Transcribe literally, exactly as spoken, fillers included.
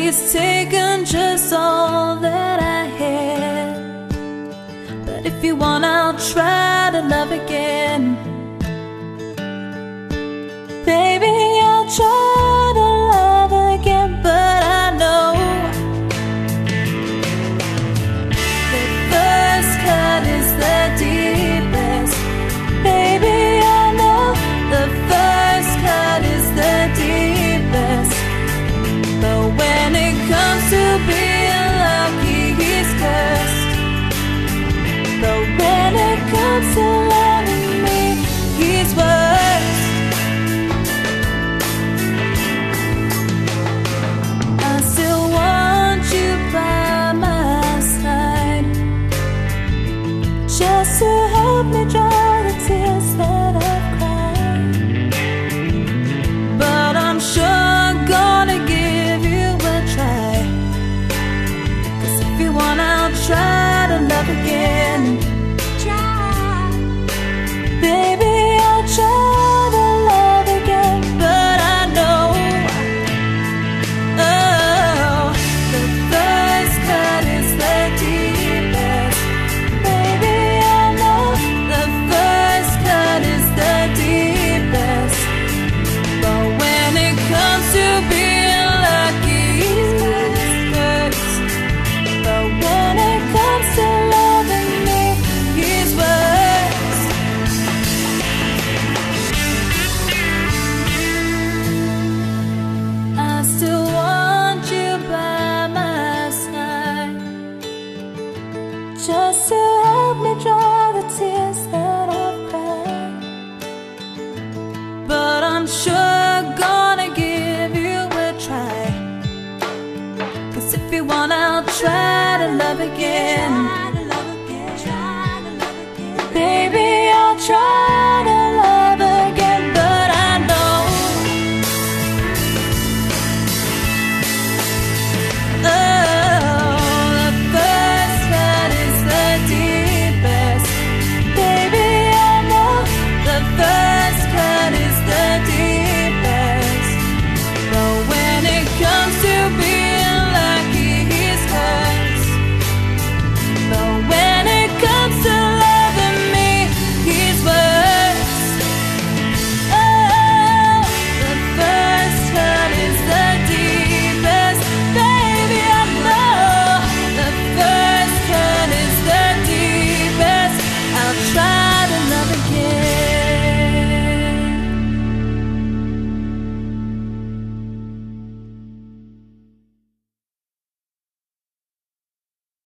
he's taken just all that I had. But if you want, I'll try to love again. Baby, I'll try to love again, but I know the first cut is the deepest. Baby, I know the first cut is the deepest. But when it comes to being lucky, he's cursed. But when it comes to loving me, he's worse. I still want you by my side, just to help me dry the tears that I've cried.